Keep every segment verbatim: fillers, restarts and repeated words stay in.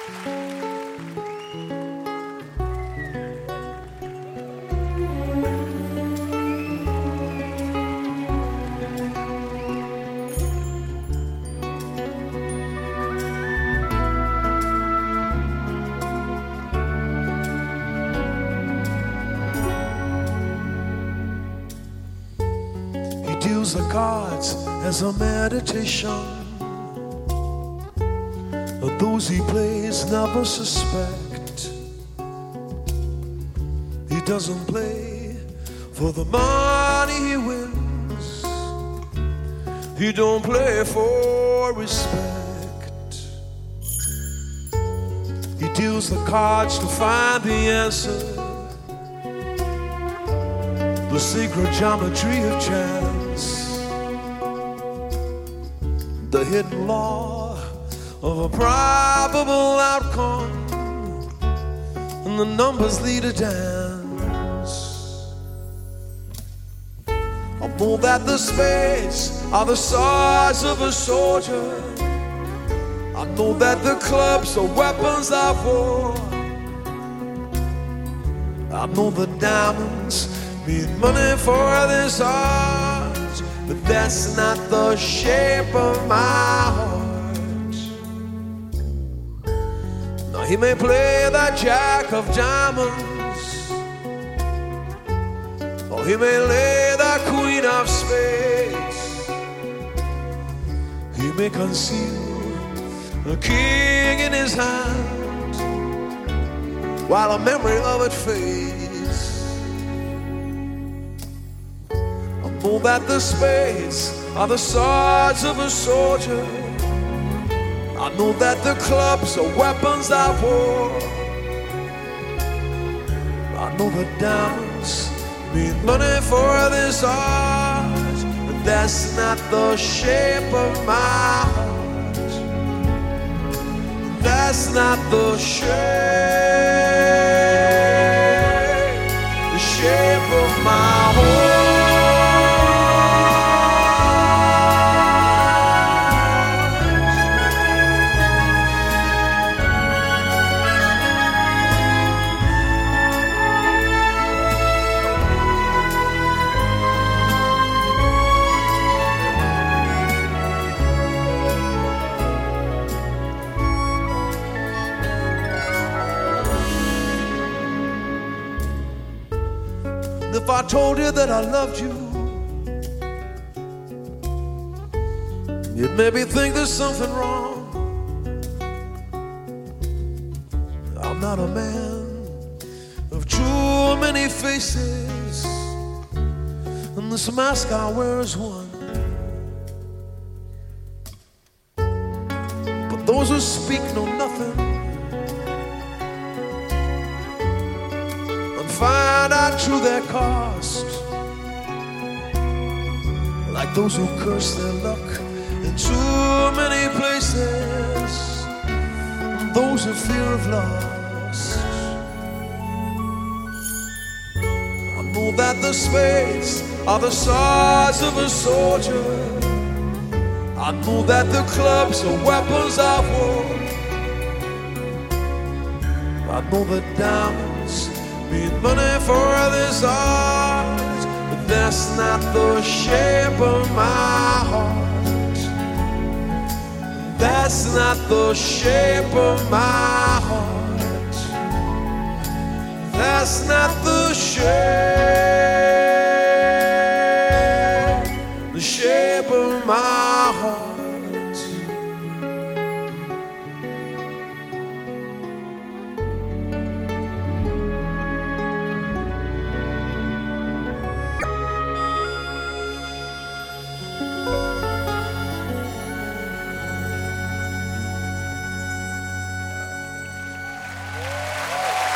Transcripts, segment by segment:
Deals the cards as a meditation. Those he plays never suspect. He doesn't play for the money he wins. He don't play for respect. He deals the cards to find the answer, the secret geometry of chance, the hidden law of a probable outcome, and the numbers lead a dance. I know that the spades are the swords of a soldier. I know that the clubs are weapons of war. I know the diamonds mean money for this art, but that's not the shape of my heart. Now he may play the jack of diamonds, or he may lay the queen of spades. He may conceal a king in his hand while a memory of it fades. I know that the spades are the swords of a soldier. I know that the clubs are weapons of war. I know the diamonds mean money for this art, but that's not the shape of my heart. That's not the shape, the shape of my heart. If I told you that I loved you, you'd maybe think there's something wrong. I'm not a man of too many faces, and this mask I wear is one. But those who speak know nothing and find out to their cost, like those who curse their luck in too many places, and those in fear of loss. I know that the spades are the swords of a soldier. I know that the clubs are weapons of war. I know the diamonds mean money for this art, but that's not the shape of my heart. That's not the shape of my heart. That's not the shape, the shape of my heart.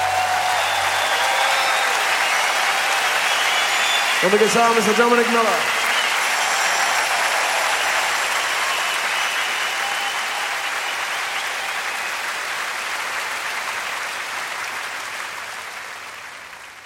On the guitar, Mister Dominic Miller.